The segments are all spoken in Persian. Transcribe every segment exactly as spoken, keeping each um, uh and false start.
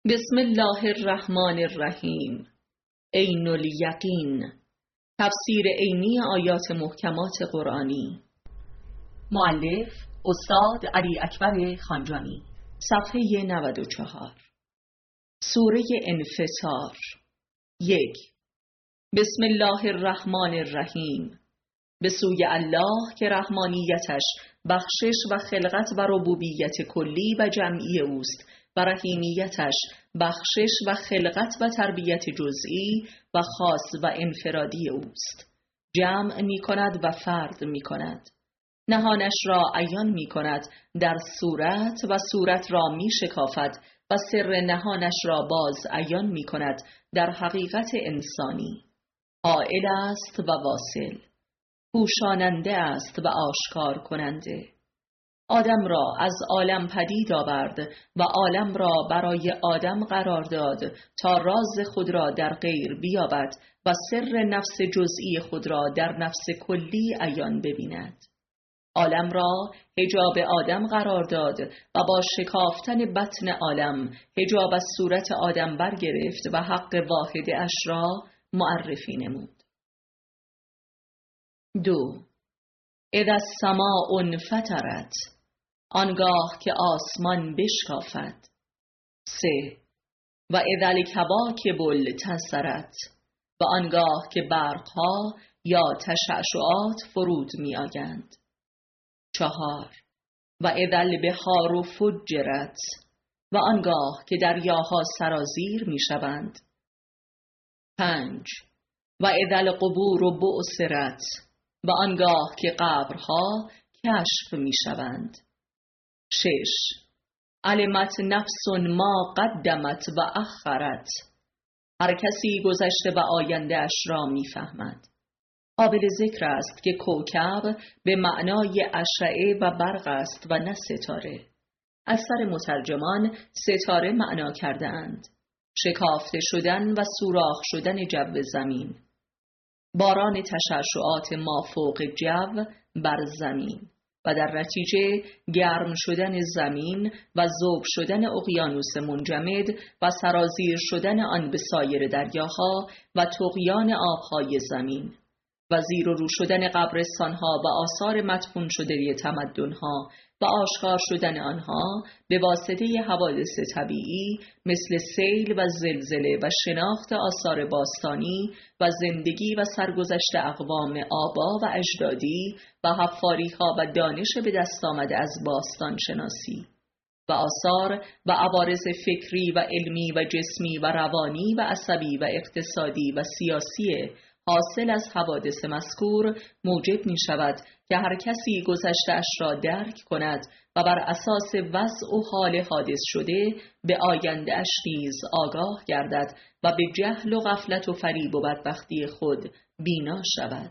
بسم الله الرحمن الرحیم. عین الیقین. تفسیر عینی آیات محکمات قرآنی. مؤلف استاد علی اکبر خانجانی. صفحه نود و چهار. سوره انفطار. یک. بسم الله الرحمن الرحیم. به سوی الله که رحمانیتش بخشش و خلقت و ربوبیت کلی و جمعی اوست و رحیمیتش بخشش و خلقت و تربیت جزئی و خاص و انفرادی اوست. جمع می کند و فرد می کند. نهانش را عیان می کند در صورت و صورت را می شکافد و سر نهانش را باز عیان می کند در حقیقت انسانی. قائل است و واصل، پوشاننده است و آشکار کننده. آدم را از عالم پدید آورد و عالم را برای آدم قرار داد تا راز خود را در غیر بیابد و سر نفس جزئی خود را در نفس کلی عیان ببیند. عالم را حجاب آدم قرار داد و با شکافتن بطن عالم حجاب از صورت آدم برگرفت و حق واحد اش را معرفی نمود. دو. اذا السماء انفطرت، آنگاه که آسمان بشکافد. سه. و اذا الکواکب انتثرت، و آنگاه که برقها یا تشعشعات فرود می آیند. چهار. و اذا البحار فجرت، و آنگاه که دریاها سرازیر می شوند. پنج. و اذا القبور بعثرت، و آنگاه که قبرها کشف می شوند. شش. علمت نفس ما قدمت و اخرت، هر کسی گذشته و آینده اش را می فهمد. قابل ذکر است که کوکب به معنای اشعه و برق است و نه ستاره. اکثر مترجمان ستاره معنا کرده اند. شکافته شدن و سوراخ شدن جو زمین. باران تشعشعات مافوق جو بر زمین و در نتیجه گرم شدن زمین و ذوب شدن اقیانوس منجمد و سرازیر شدن آن به سایر دریاها و طغیان آبهای زمین و زیر و رو شدن قبرستانها و آثار مدفون شده تمدنها و آشکار شدن آنها به واسطه حوادث طبیعی مثل سیل و زلزله و شناخت آثار باستانی و زندگی و سرگذشت اقوام آبا و اجدادی و حفاریها و دانش به دست آمده از باستان شناسی و آثار و عوارض فکری و علمی و جسمی و روانی و عصبی و اقتصادی و سیاسی حاصل از حوادث مذکور موجب می شود که هر کسی گذشته اش را درک کند و بر اساس وضع و حال حادث شده به آینده اش نیز آگاه گردد و به جهل و غفلت و فریب و بدبختی خود بینا شود.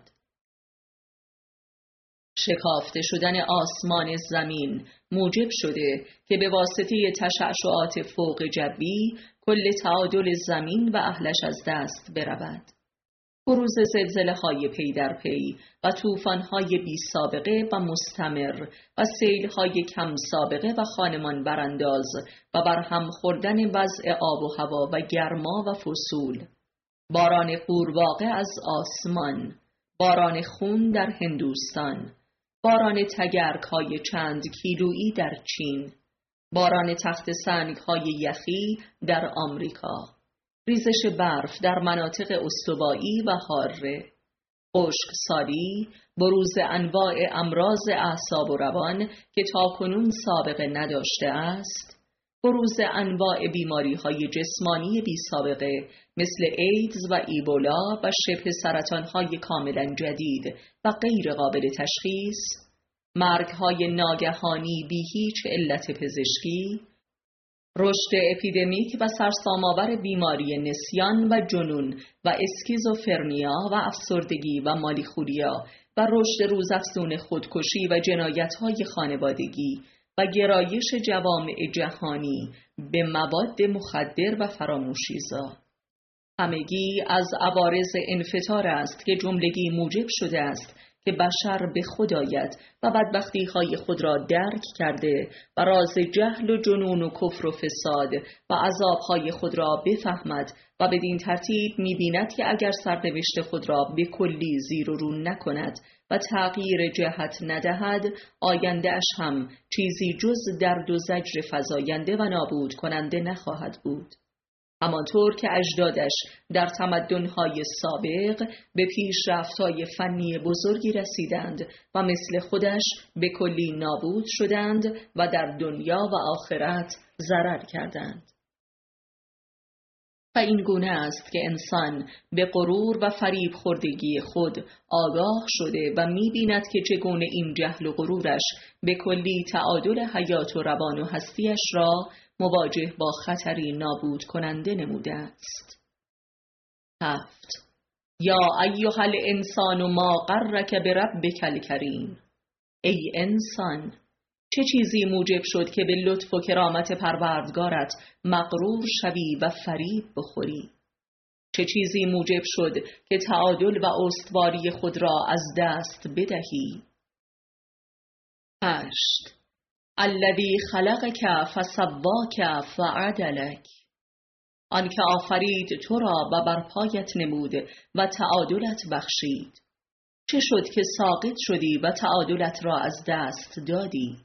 شکافته شدن آسمان زمین موجب شده که به واسطه تشعشعات فوق جوی کل تعادل زمین و اهلش از دست برود. بروز زلزله های پی در پی و طوفان های بی سابقه و مستمر و سیل های کم سابقه و خانمان برانداز و برهم خوردن وضع آب و هوا و گرما و فصول. باران قورباغه از آسمان، باران خون در هندوستان، باران تگرگ های چند کیلویی در چین، باران تخت سنگ های یخی در آمریکا، ریزش برف در مناطق استوایی و حاره، خشکسالی، بروز انواع امراض اعصاب و روان که تاکنون سابقه نداشته است، بروز انواع بیماری های جسمانی بی سابقه مثل ایدز و ایبولا و شبه سرطان های کاملا جدید و غیر قابل تشخیص، مرگ های ناگهانی بی هیچ علت پزشکی، رشد اپیدمیک و سرسام‌آور بیماری نسیان و جنون و اسکیزوفرنیا و افسردگی و مالیخولیا و رشد روزافزون خودکشی و جنایت‌های خانوادگی و گرایش جوامع جهانی به مواد مخدر و فراموشیزا. همگی از عوارض انفطار است که جملگی موجب شده است که بشر به خود آید و بدبختی‌های خود را درک کرده و راز جهل و جنون و کفر و فساد و عذاب‌های خود را بفهمد و بدین ترتیب می‌بیند که اگر سرنوشت خود را به کلی زیر و رو نکند و تغییر جهت ندهد، آینده‌اش هم چیزی جز درد و زجر فزاینده و نابود کننده نخواهد بود. همانطور که اجدادش در تمدن‌های سابق به پیشرفت‌های فنی بزرگی رسیدند و مثل خودش به کلی نابود شدند و در دنیا و آخرت ضرر کردند. و این گونه است که انسان به غرور و فریب خوردگی خود آگاه شده و می‌بیند که چگونه این جهل و غرورش به کلی تعادل حیات و روان و هستیش را مواجه با خطری نابود کننده نموده است. هفت. یا ایها الانسان ما غرک بربک الکریم. ای انسان، چه چیزی موجب شد که به لطف و کرامت پروردگارت مغرور شوی و فریب بخوری؟ چه چیزی موجب شد که تعادل و استواری خود را از دست بدهی؟ هشت. الذی خلقک فسواک فعدلک. آنکه آفرید تو را و بر پایت نمود و تعادلت بخشید. چه شد که ساقط شدی و تعادلت را از دست دادی؟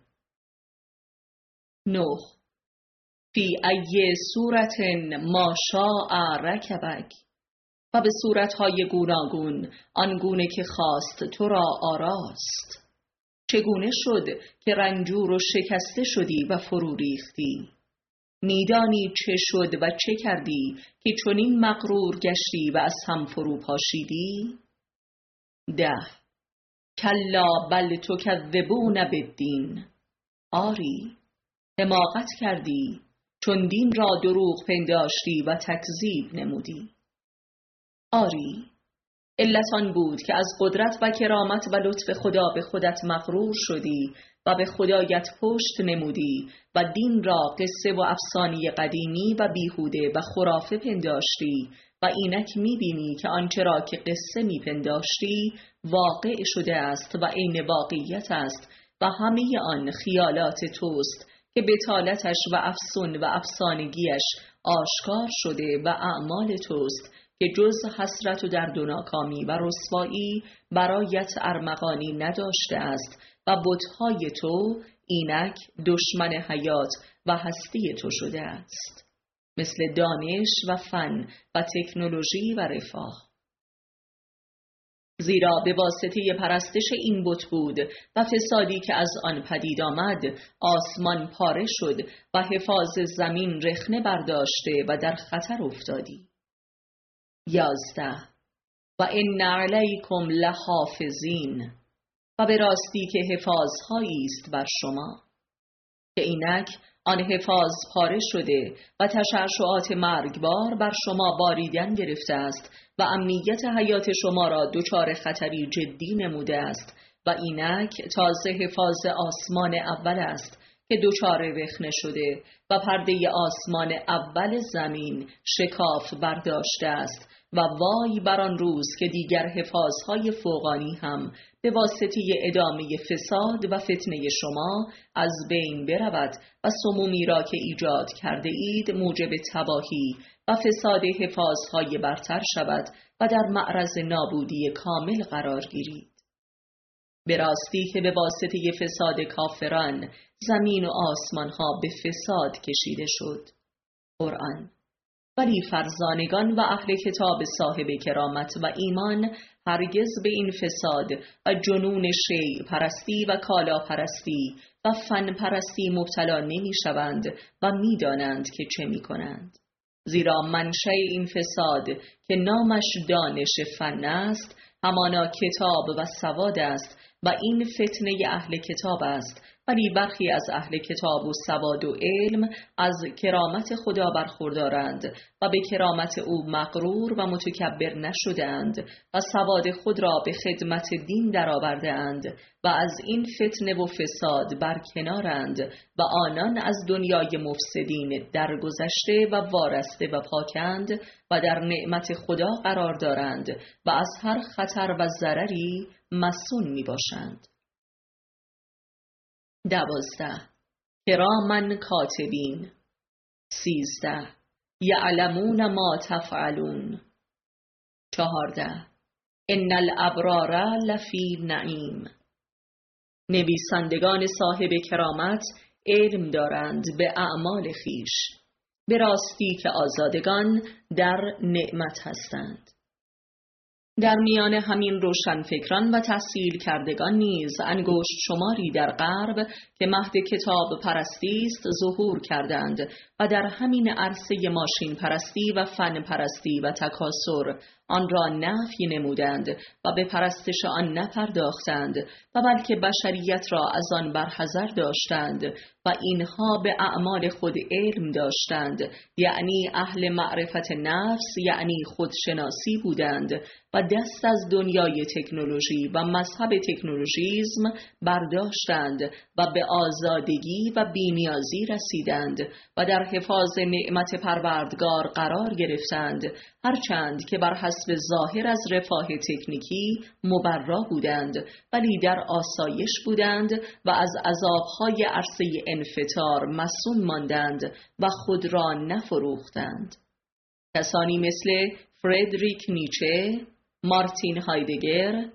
نه. فی ای صورت ما شاء رکبک. و به صورتهای گوناگون آنگونه که خواست تو را آراست. چگونه شد که رنجور و شکسته شدی و فرو ریختی؟ میدانی چه شد و چه کردی که چنین مغرور گشتی و از هم فرو پاشیدی؟ ده. کلا بل تکذبون بالدین. آری، حماقت کردی چون دین را دروغ پنداشتی و تکذیب نمودی. آری، علت آن بود که از قدرت و کرامت و لطف خدا به خودت مغرور شدی و به خدایت پشت نمودی و دین را قصه و افسانه قدیمی و بیهوده و خرافه پنداشتی و اینک میبینی که آنچه را که قصه میپنداشتی واقع شده است و عین واقعیت است و همه آن خیالات توست که بطالتش و افسون و افسانگیش آشکار شده و اعمال توست که جز حسرت و درد و ناکامی و رسوایی برایت ارمغانی نداشته است و بت‌های تو اینک دشمن حیات و هستی تو شده است، مثل دانش و فن و تکنولوژی و رفاه. زیرا به واسطه پرستش این بت بود و فسادی که از آن پدید آمد، آسمان پاره شد و حفاظ زمین رخنه برداشته و در خطر افتادی. یازده. و ان علیکم لحافظین. و به راستی که حفاظهایی است بر شما، که اینک آن حفاظ پاره شده و تشعشعات مرگبار بر شما باریدن گرفته است و امنیت حیات شما را دچار خطری جدی نموده است و اینک تازه حفاظ آسمان اول است که دچار رخنه شده و پرده آسمان اول زمین شکاف برداشته است و وای بر آن روز که دیگر حفاظهای فوقانی هم به واسطه ادامه فساد و فتنه شما از بین برود و سمومی را که ایجاد کرده اید موجب تباهی و فساد حفاظهای برتر شود و در معرض نابودی کامل قرار گیرید. به راستی که به واسطه فساد کافران زمین و آسمانها به فساد کشیده شد. قرآن. ولی فرزانگان و اهل کتاب صاحب کرامت و ایمان هرگز به این فساد و جنون شیء پرستی و کالا پرستی و فن پرستی مبتلا نمی شوند و می دانند که چه می کنند. زیرا منشأ این فساد که نامش دانش فن است همانا کتاب و سواد است و این فتنه اهل کتاب است ولی برخی از اهل کتاب و سواد و علم از کرامت خدا برخوردارند و به کرامت او مغرور و متکبر نشدند و سواد خود را به خدمت دین درآورده‌اند و از این فتنه و فساد برکنارند و آنان از دنیای مفسدین درگذشته و وارسته و پاکند و در نعمت خدا قرار دارند و از هر خطر و ضرری مصون می باشند. دوازده. کراما کاتبین. سیزده. یعلمون ما تفعلون. چهارده. ان الابرار لفی نعیم. نویسندگان صاحب کرامت علم دارند به اعمال خیش، به راستی که آزادگان در نعمت هستند. در میان همین روشنفکران و تحصیل کردگان نیز انگشت شماری در غرب که مهد کتاب پرستی است ظهور کردند و در همین عرصه ماشین پرستی و فن پرستی و تکاسر آن را نفی نمودند و به پرستش آن نپرداختند و بلکه بشریت را از آن برحذر داشتند و اینها به اعمال خود علم داشتند، یعنی اهل معرفت نفس، یعنی خودشناسی بودند و دست از دنیای تکنولوژی و مذهب تکنولوژیزم برداشتند و به آزادگی و بی‌نیازی رسیدند و در حفاظ نعمت پروردگار قرار گرفتند، هرچند که بر حسب ظاهر از رفاه تکنیکی مبرا بودند ولی در آسایش بودند و از عذابهای عرصه انفطار مصون ماندند و خود را نفروختند. کسانی مثل فردریک نیچه، مارتین هایدگر،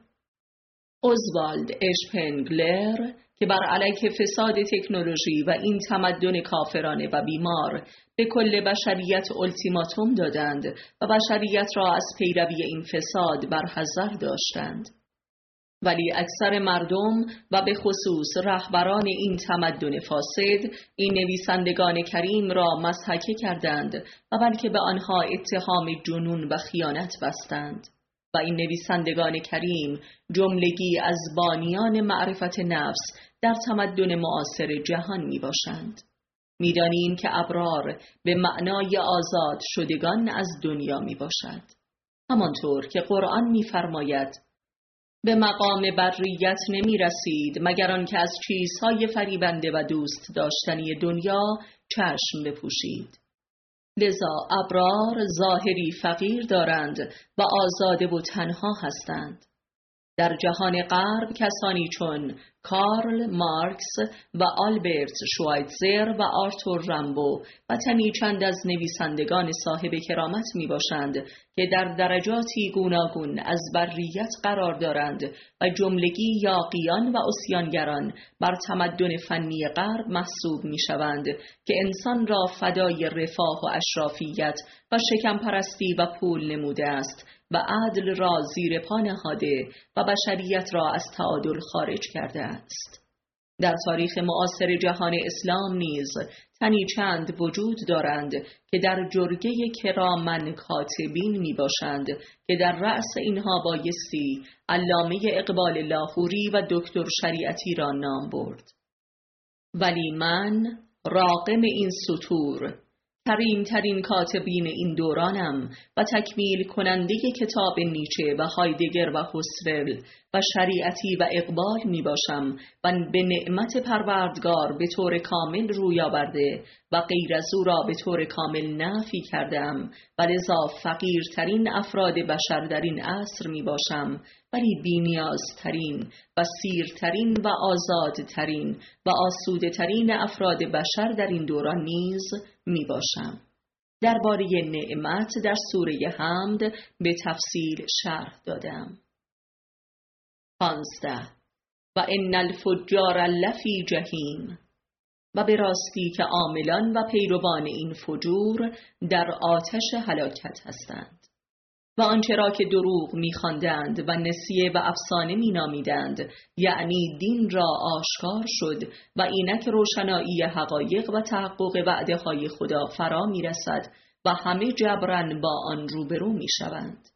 اوزوالد اشپنگلر که بر علیه فساد تکنولوژی و این تمدن کافرانه و بیمار به کل بشریت التیماتوم دادند و بشریت را از پیروی این فساد برحذر داشتند. ولی اکثر مردم و به خصوص رهبران این تمدن فاسد این نویسندگان کریم را مضحکه کردند و بلکه به آنها اتهام جنون و خیانت بستند. و این نویسندگان کریم جملگی از بانیان معرفت نفس در تمدن معاصر جهان می باشند. می دانیم که ابرار به معنای آزاد شدگان از دنیا می باشد، همانطور که قرآن می فرماید به مقام بریت نمی رسید مگر آنکه از چیزهای فریبنده و دوست داشتنی دنیا چشم بپوشید. لذا ابرار ظاهری فقیر دارند و آزاده و تنها هستند. در جهان غرب کسانی چون کارل مارکس و آلبرت شوایتزر و آرتور رامبو و تنی چند از نویسندگان صاحب کرامت می باشند که در درجاتی گوناگون از بریت قرار دارند و جملگی یاغیان و عصیانگران بر تمدن فنی غرب محسوب می شوند که انسان را فدای رفاه و اشرافیت و شکم پرستی و پول نموده است و عدل را زیر پا نهاده و بشریت را از تعادل خارج کرده است. در تاریخ معاصر جهان اسلام نیز تنی چند وجود دارند که در جرگه کرامن کاتبین می باشند که در رأس اینها بایستی علامه اقبال لاهوری و دکتر شریعتی را نام برد. ولی من راغم این سطور کریم ترین کاتبین این دورانم و تکمیل کننده کتاب نیچه و هایدگر و هوسرل و شریعتی و اقبال می باشم و به نعمت پروردگار به طور کامل روی آورده و غیر از او را به طور کامل نفی کردم و لذا فقیرترین افراد بشر در این عصر می باشم ولی بی‌نیازترین و سیرترین و آزادترین و آسودترین افراد بشر در این دوران نیز می باشم. درباره نعمت در سوره حمد به تفصیل شرح دادم. پانزده. و ان الفجار لفی جهیم. و به راستی که عاملان و پیروان این فجور در آتش هلاکت هستند. و آنچه را که دروغ می‌خواندند و نسیه و افسانه می‌نامیدند، یعنی دین را آشکار شد و اینک روشنایی حقایق و تحقق وعده‌های خدا فرا می‌رسد و همه جبران با آن روبرو می‌شوند.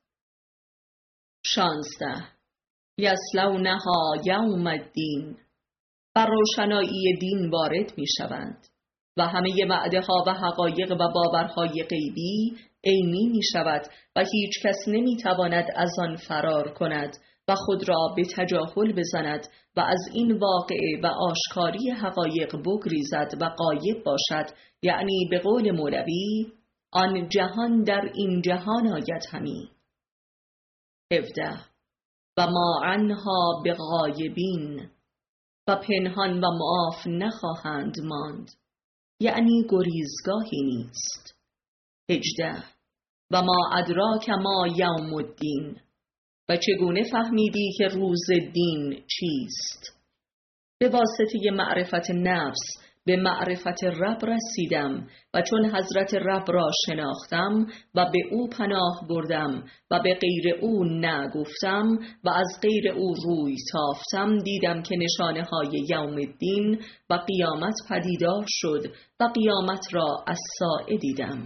شانزده. یصلونها یوم الدین. بر روشنایی دین وارد می شوند و همه وعده ها و حقایق و باورهای غیبی عینی می شود و هیچ کس نمی تواند از آن فرار کند و خود را به تجاهل بزند و از این واقعه و آشکاری حقایق بگریزد و غایب باشد، یعنی به قول مولوی آن جهان در این جهان آید همی. هفده و ما عنها بغایبین، و پنهان و معاف نخواهند ماند، یعنی گریزگاهی نیست. هجده و ما ادراک ما یوم الدین، و چگونه فهمیدی که روز دین چیست؟ به واسطه معرفت نفس به معرفت رب رسیدم و چون حضرت رب را شناختم و به او پناه بردم و به غیر او نگفتم و از غیر او روی تافتم، دیدم که نشانه های یوم الدین و قیامت پدیدار شد و قیامت را از ساعه دیدم.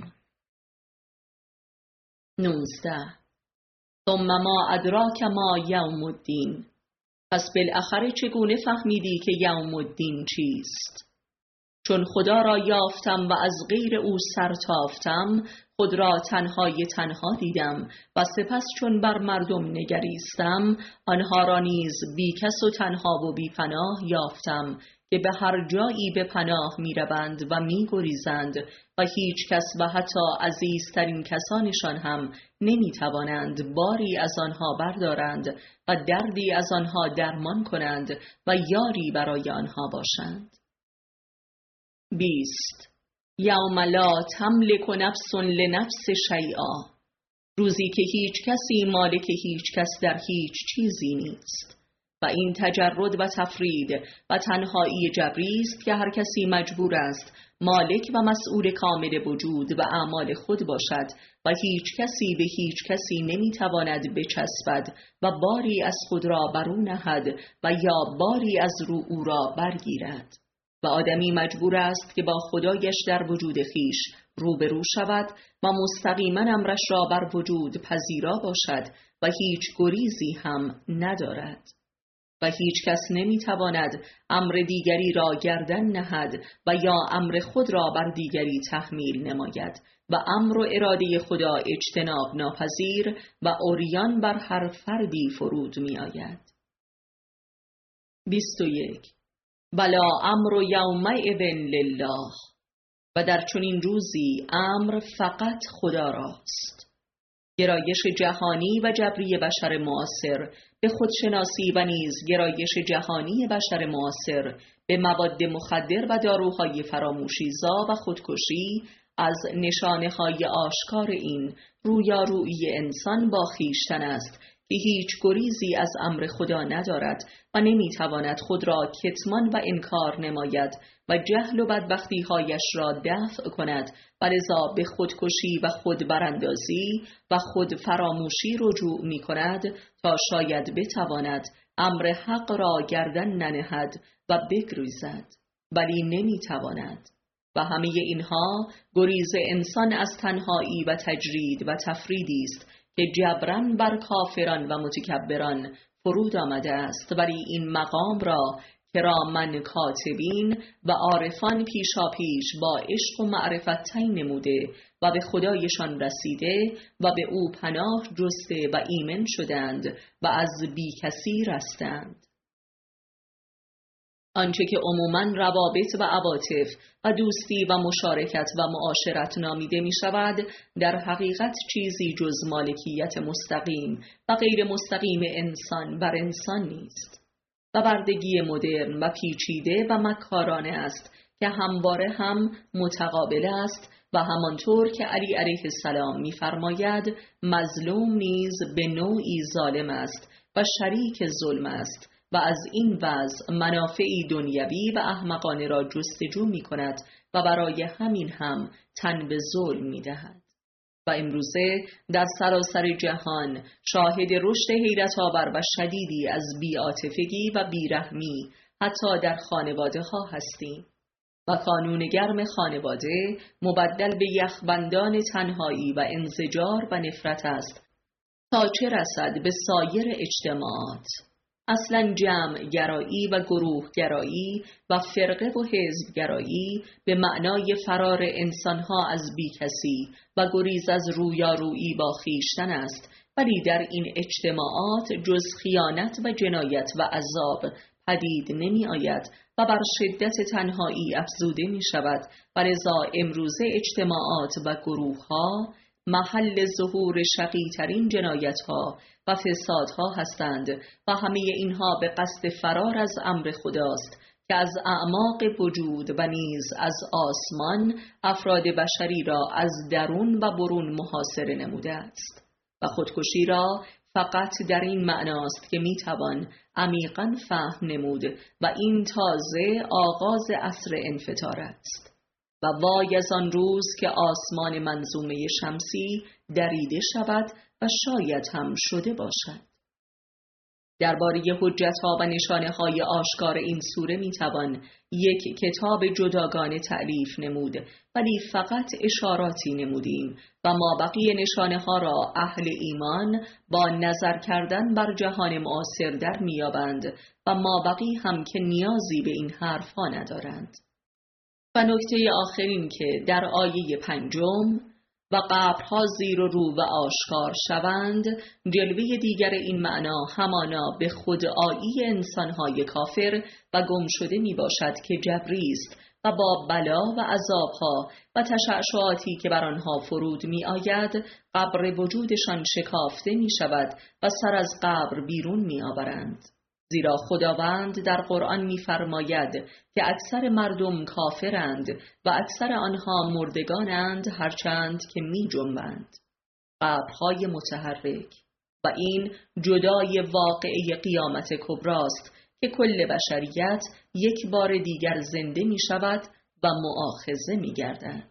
نوزده ثم ما ادراک ما یوم الدین، پس بالاخره چگونه فهمیدی که یوم الدین چیست؟ چون خدا را یافتم و از غیر او سر تافتم، خود را تنهای تنها دیدم و سپس چون بر مردم نگریستم، آنها را نیز بی کس و تنها و بی پناه یافتم که به هر جایی به پناه می روند و می گریزند و هیچ کس و حتی عزیزترین کسانشان هم نمی توانند باری از آنها بردارند و دردی از آنها درمان کنند و یاری برای آنها باشند. بیست یوم لا تملک نفس لنفس شیئا، روزی که هیچ کسی مالک هیچ کس در هیچ چیزی نیست و این تجرد و تفرید و تنهایی جبری است که هر کسی مجبور است مالک و مسئول کامل وجود و اعمال خود باشد و هیچ کسی به هیچ کسی نمیتواند بچسبد و باری از خود را بر او نهد و یا باری از رو او را برگیرد و آدمی مجبور است که با خدایش در وجود خیش روبرو شود و مستقیما امرش را بر وجود پذیرا باشد و هیچ گریزی هم ندارد و هیچ کس نمیتواند امر دیگری را گردن نهد و یا امر خود را بر دیگری تحمیل نماید و امر و اراده خدا اجتناب ناپذیر و عریان بر هر فردی فرود می آید. بیست و یک بلا امر یومئذ لله، و در چنین روزی امر فقط خدا راست. گرایش جهانی و جبری بشر معاصر به خودشناسی و نیز گرایش جهانی بشر معاصر به مواد مخدر و داروهای فراموشیزا و خودکشی از نشانه‌های آشکار این رویارویی انسان با خویشتن است که هیچ گریزی از امر خدا ندارد و نمیتواند خود را کتمان و انکار نماید و جهل و بدبختی‌هایش را دفع کند و لذا به خودکشی و خود براندازی و خود فراموشی رجوع می کند تا شاید بتواند امر حق را گردن ننهد و بگریزد، ولی نمیتواند. و همه اینها گریز انسان از تنهایی و تجرید و تفریدی است که جبران بر کافران و متکبران فرود آمده است، ولی این مقام را کراما کاتبین و عارفان پیشا پیش با عشق و معرفت تعیین نموده و به خدایشان رسیده و به او پناه جسته و ایمن شدند و از بی کسی رستند. آنچه که عموماً روابط و عواطف و دوستی و مشارکت و معاشرت نامیده می شود، در حقیقت چیزی جز مالکیت مستقیم و غیر مستقیم انسان بر انسان نیست و بردگی مدرن و پیچیده و مکارانه است که همواره هم متقابل است و همانطور که علی علیه السلام می فرماید مظلوم نیز به نوعی ظالم است و شریک ظلم است و از این وضع منافعی دنیوی و احمقانه را جستجو می کند و برای همین هم تن به ظلم می دهد. و امروزه در سراسر جهان شاهد رشد حیرت آور و شدیدی از بی‌عاطفگی و بیرحمی حتی در خانواده ها هستیم و کانون گرم خانواده مبدل به یخبندان تنهایی و انزجار و نفرت است تا چه رسد به سایر اجتماعات. اصلا جمع گرایی و گروه گرایی و فرقه و حزب گرایی به معنای فرار انسانها از بیکسی و گریز از رویارویی با خویشتن است، ولی در این اجتماعات جز خیانت و جنایت و عذاب پدید نمی آید و بر شدت تنهایی افزوده می شود و لذا امروزه اجتماعات و گروه ها محل ظهور شقی‌ترین جنایت‌ها و فسادها هستند و همه اینها به قصد فرار از امر خداست که از اعماق وجود و نیز از آسمان افراد بشری را از درون و برون محاصره نموده است و خودکشی را فقط در این معناست که میتوان عمیقاً فهم نمود و این تازه آغاز عصر انفطار است. و وای از آن روز که آسمان منظومه شمسی دریده شود و شاید هم شده باشد. درباره حجت‌ها و نشانه‌های آشکار این سوره میتوان یک کتاب جداگانه تألیف نمود، ولی فقط اشاراتی نمودیم و مابقی نشانه‌ها را اهل ایمان با نظر کردن بر جهان معاصر در میابند و مابقی هم که نیازی به این حرف‌ها ندارند. و نکته آخر این که در آیه پنجم و قبرها زیر و رو و آشکار شوند، جلوه دیگر این معنا همانا به خودآیی انسانهای کافر و گم شده می باشد که جبری است و با بلا و عذابها و تشعشعاتی که بر آنها فرود می آید قبر وجودشان شکافته می شود و سر از قبر بیرون می آورند. زیرا خداوند در قرآن می‌فرماید که اکثر مردم کافرند و اکثر آنها مردگانند هرچند که می‌جنبند. قبرهای متحرک. و این جدای واقعه قیامت کبراست که کل بشریت یک بار دیگر زنده می‌شود و مؤاخذه می‌گردد.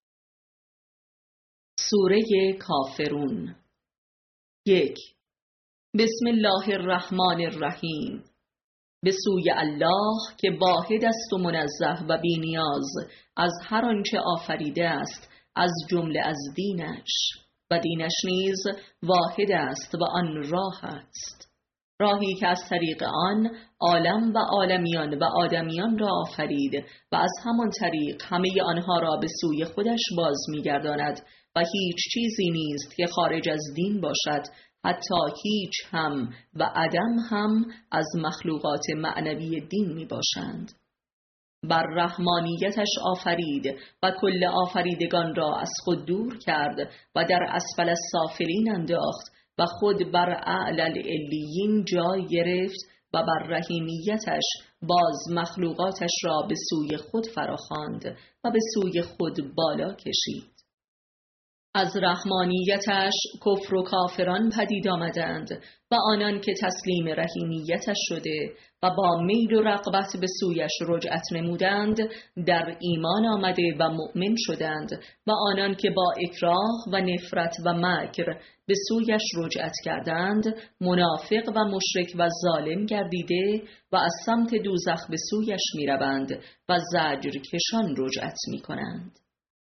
سوره کافرون. یک. بسم الله الرحمن الرحیم. به سوی الله که واحد است و منزه و بی‌نیاز از هر آنچه آفریده است از جمله از دینش، و دینش نیز واحد است و آن راه است، راهی که از طریق آن عالم و عالمیان و آدمیان را آفرید و از همان طریق همه آنها را به سوی خودش باز می‌گرداند و هیچ چیزی نیست که خارج از دین باشد، حتی هیچ هم و عدم هم از مخلوقات معنوی دین می باشند. بر رحمانیتش آفرید و کل آفریدگان را از خود دور کرد و در اسفل السافلین انداخت و خود بر اعلی العلیین جای گرفت و بر رحیمیتش باز مخلوقاتش را به سوی خود فراخواند و به سوی خود بالا کشید. از رحمانیتش کفر و کافران پدید آمدند و آنان که تسلیم رحیمیتش شده و با میل و رغبت به سویش رجعت نمودند در ایمان آمده و مؤمن شدند و آنان که با اکراه و نفرت و مکر به سویش رجعت کردند منافق و مشرک و ظالم گردیده و از سمت دوزخ به سویش می روند و زجر کشان رجعت می کنند.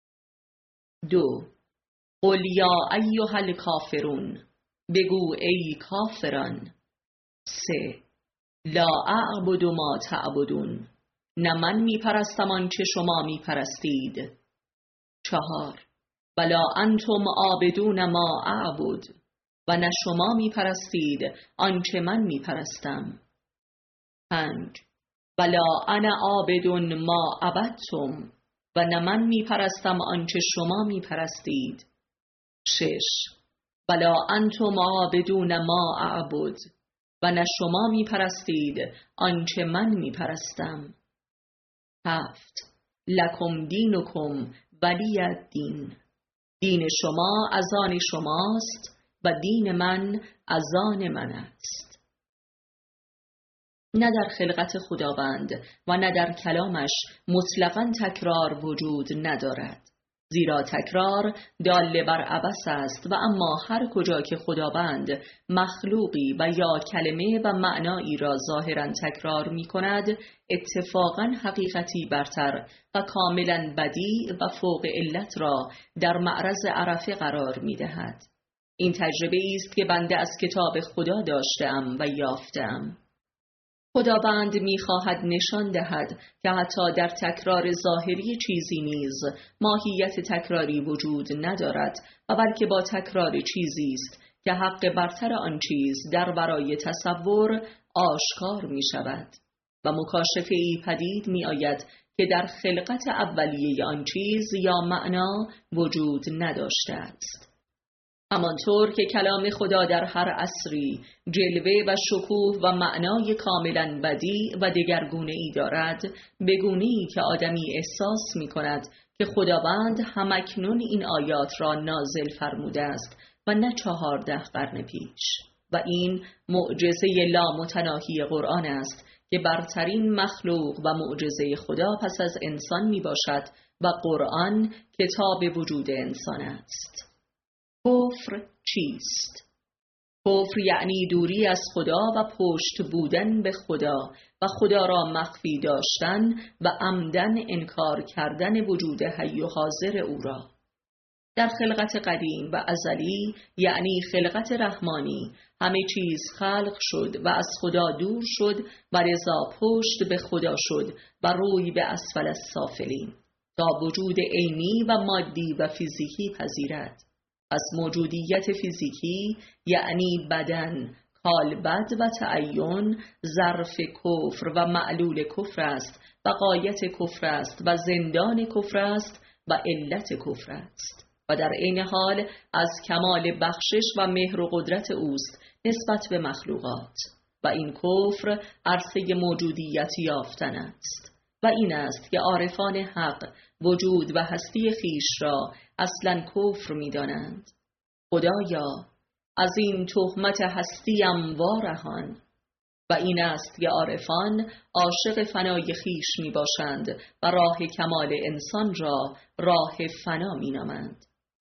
دو. قل یا ایها الکافرون، بگو ای کافران. سه. لا اعبد ما تعبدون، نه من می پرستم آنچه شما می پرستید. چهار. ولا انتم عابدون ما اعبد، و نه شما می پرستید آنچه من می پرستم. پنج. ولا انا عابد ما عبدتم، و نه من می پرستم آنچه شما می پرستید. شش. ولا انتم عابدون ما اعبد، و نه شما می پرستید آنچه من می پرستم. هفت. لکم دینکم ولی الدین، دین شما از آن شماست و دین من از آن من است. نه در خلقت خداوند و نه در کلامش مطلقاً تکرار وجود ندارد، زیرا تکرار دال بر عبث است و اما هر کجا که خداوند مخلوقی و یا کلمه و معنایی را ظاهراً تکرار می کند اتفاقاً حقیقتی برتر و کاملاً بدیع و فوق علت را در معرض عرفه قرار می دهد. این تجربه است که بنده از کتاب خدا داشتم و یافتم. خداوند می‌خواهد نشان دهد که حتی در تکرار ظاهری چیزی نیز ماهیت تکراری وجود ندارد و بلکه با تکرار چیزی است که حق برتر آن چیز در برای تصور آشکار می شود و مکاشفه ای پدید می آید که در خلقت اولیه آن چیز یا معنا وجود نداشته است. همانطور که کلام خدا در هر عصری جلوه و شکوه و معنای کاملا بدیع و دگرگونه‌ای دارد، به گونه‌ای که آدمی احساس می کند که خداوند همکنون این آیات را نازل فرموده است و نه چهارده قرن پیش. و این معجزه لامتناهی قرآن است که برترین مخلوق و معجزه خدا پس از انسان می باشد و قرآن کتاب وجود انسان است. کفر چیست؟ کفر یعنی دوری از خدا و پشت بودن به خدا و خدا را مخفی داشتن و عمدن انکار کردن وجود حی و حاضر او را. در خلقت قدیم و ازلی یعنی خلقت رحمانی همه چیز خلق شد و از خدا دور شد و لذا پشت به خدا شد و روی به اسفل السافلین تا وجود عینی و مادی و فیزیکی پذیرد. از موجودیت فیزیکی یعنی بدن، کالبد و تعین ظرف کفر و معلول کفر است و غایت کفر است و زندان کفر است و علت کفر است و در عین حال از کمال بخشش و مهر و قدرت اوست نسبت به مخلوقات و این کفر عرصه موجودیت یافتن است و این است که عارفان حق وجود و هستی خیش را اصلا کفر می دانند. خدایا از این تهمت هستیم وارهان. و این است که عارفان عاشق فنای خیش می باشند و راه کمال انسان را راه فنا می نامند.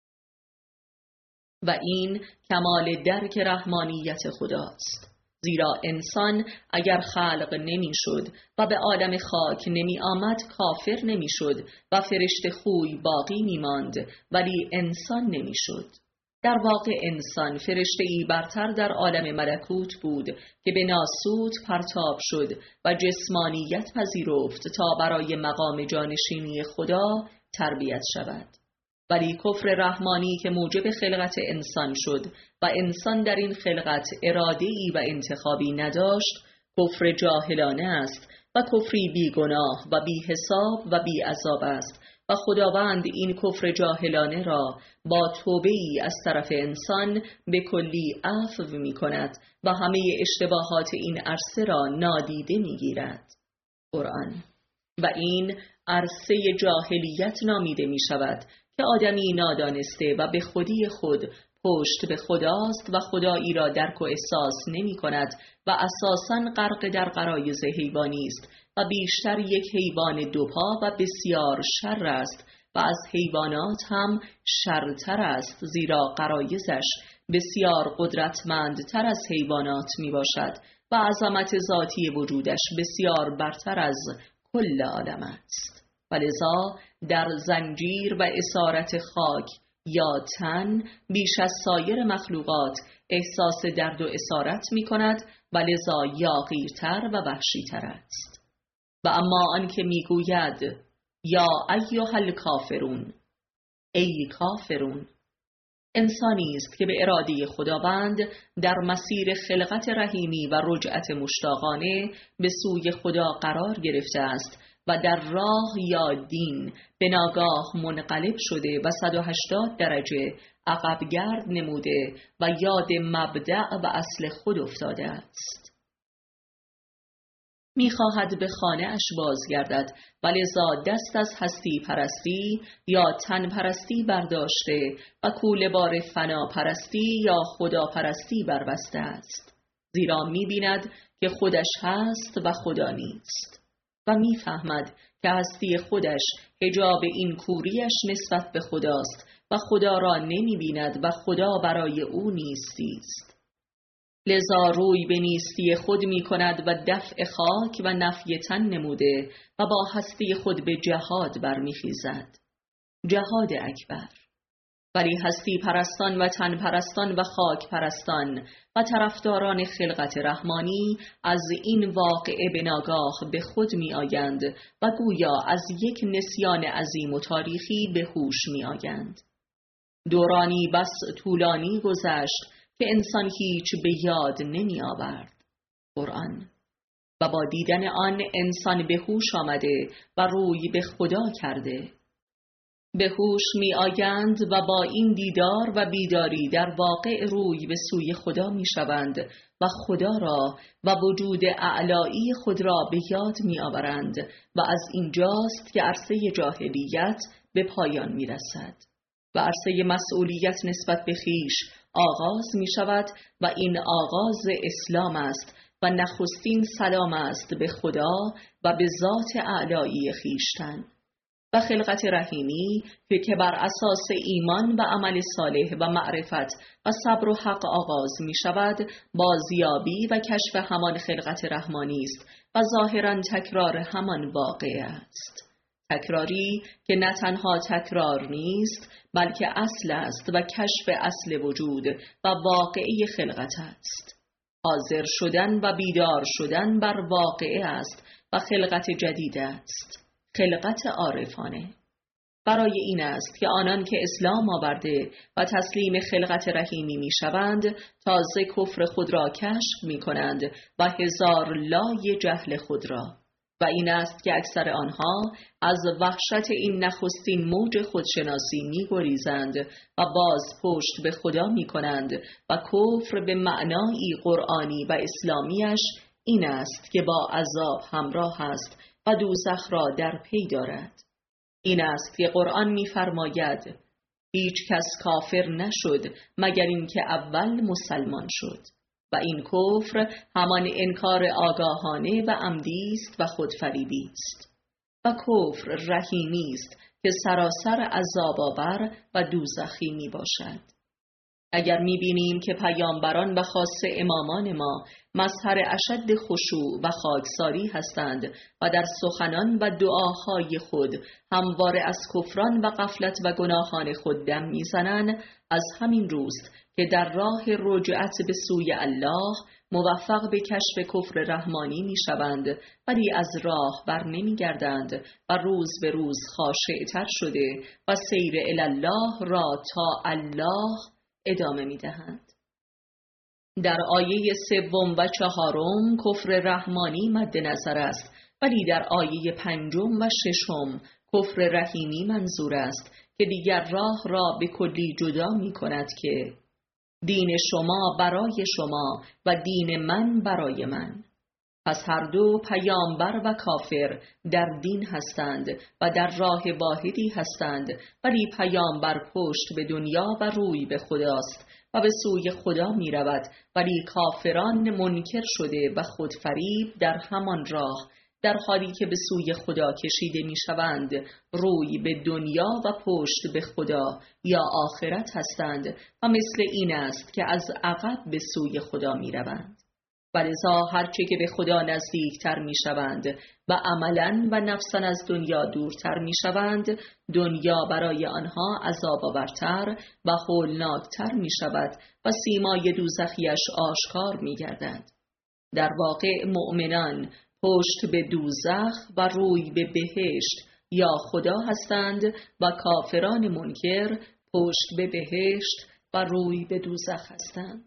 و این کمال درک رحمانیت خداست. زیرا انسان اگر خلق نمی شد و به عالم خاک نمی آمد کافر نمی شد و فرشته خوی باقی می ماند ولی انسان نمی شد. در واقع انسان فرشته ای برتر در عالم ملکوت بود که به ناسوت پرتاب شد و جسمانیت پذیرفت تا برای مقام جانشینی خدا تربیت شود. ولی کفر رحمانی که موجب خلقت انسان شد و انسان در این خلقت اراده‌ای و انتخابی نداشت، کفر جاهلانه است و کفری بی گناه و بی حساب و بی عذاب است و خداوند این کفر جاهلانه را با توبه‌ای از طرف انسان به کلی عفو می کند و همه اشتباهات این عرصه را نادیده می گیرد. قرآن. و این عرصه جاهلیت نامیده می شود که آدمی نادانسته و به خودی خود پشت به خداست و خدایی را درک و احساس نمی کند و اساساً غرق در غرایز حیوانی است و بیشتر یک حیوان دوپا و بسیار شر است و از حیوانات هم شرتر است، زیرا غرایزش بسیار قدرتمندتر از حیوانات می باشد و عظمت ذاتی وجودش بسیار برتر از کل عالم است. ولذا در زنجیر و اسارت خاک یا تن بیش از سایر مخلوقات احساس درد و اسارت می کند و لذا یاغیرتر و وحشیتر است. و اما آنکه می گوید یا ایها الکافرون، ای کافرون، انسانی است که به اراده خداوند در مسیر خلقت رحیمی و رجعت مشتاقانه به سوی خدا قرار گرفته است و در راه یا دین به ناگاه منقلب شده و صد و هشتاد درجه عقب گرد نموده و یاد مبدأ و اصل خود افتاده است. می‌خواهد به خانه اش بازگردد و لذا دست از هستی پرستی یا تن پرستی برداشته و کوله بار فنا پرستی یا خدا پرستی بربسته است، زیرا می‌بیند که خودش هست و خدا نیست و می‌فهمد که هستی خودش حجاب این کوریش نسبت به خداست و خدا را نمی‌بیند و خدا برای او نیستی است. لذا روی به نیستی خود می کند و دفع خاک و نفی تن نموده و با هستی خود به جهاد برمیخیزد. جهاد اکبر. ولی هستی پرستان و تن پرستان و خاک پرستان و طرفداران خلقت رحمانی از این واقعه به ناگاه به خود می آیند و گویا از یک نسیان عظیم و تاریخی به هوش می آیند. دورانی بس طولانی گذشت که انسان هیچ به یاد نمی آورد قرآن، و با دیدن آن انسان به هوش آمده و روی به خدا کرده. به هوش می آیند و با این دیدار و بیداری در واقع روی به سوی خدا می شوند و خدا را و وجود اعلایی خود را به یاد می آورند و از اینجاست که عرصه جاهلیت به پایان می رسد و عرصه مسئولیت نسبت به خیش آغاز می شود و این آغاز اسلام است و نخستین سلام است به خدا و به ذات اعلایی خیشتن و خلقت رحیمی که بر اساس ایمان و عمل صالح و معرفت و صبر و حق آغاز می شود، بازیابی و کشف همان خلقت رحمانی است و ظاهراً تکرار همان واقعه است. تکراری که نه تنها تکرار نیست بلکه اصل است و کشف اصل وجود و واقعه خلقت است. حاضر شدن و بیدار شدن بر واقعه است و خلقت جدید است، خلقت عارفانه. برای این است که آنان که اسلام آورده و تسلیم خلقت رحیمی می شوند تازه کفر خود را کشف می کنند و هزار لای جهل خود را، و این است که اکثر آنها از وحشت این نخستین موج خودشناسی می گریزند و باز پشت به خدا می کنند و کفر به معنایی قرآنی و اسلامیش این است که با عذاب همراه است و دوزخ را در پی دارد. این است که قرآن می‌فرماید هیچ کس کافر نشد مگر اینکه اول مسلمان شد، و این کفر همان انکار آگاهانه و عمدی است و خودفریبی است، و کفر رحیمی است که سراسر عذاب آور و دوزخی می باشد. اگر می‌بینیم که پیامبران و خاصه امامان ما مظهر اشد خشوع و خاکساری هستند و در سخنان و دعاهای خود همواره از کفران و غفلت و گناهان خود دم میزنند، از همین روست که در راه رجوع به سوی الله موفق به کشف کفر رحمانی میشوند، ولی از راه بر نمیگردند و روز به روز خاشع‌تر شده و سیر الی الله را تا الله ادامه میدهند. در آیه سوم و چهارم کفر رحمانی مد نظر است، ولی در آیه پنجم و ششم کفر رحیمی منظور است که دیگر راه را به کلی جدا می کند که دین شما برای شما و دین من برای من. پس هر دو پیامبر و کافر در دین هستند و در راه واحدی هستند، ولی پیامبر پشت به دنیا و روی به خداست و به سوی خدا می رود، ولی کافران منکر شده و خودفریب در همان راه در حالی که به سوی خدا کشیده می شوند روی به دنیا و پشت به خدا یا آخرت هستند و مثل این است که از عقب به سوی خدا می روند. و لذا هرچه که به خدا نزدیکتر می شوند و عملاً و نفساً از دنیا دورتر می شوند، دنیا برای آنها عذاب آورتر و هولناکتر می شود و سیمای دوزخیش آشکار می گردد. در واقع مؤمنان پشت به دوزخ و روی به بهشت یا خدا هستند و کافران منکر پشت به بهشت و روی به دوزخ هستند.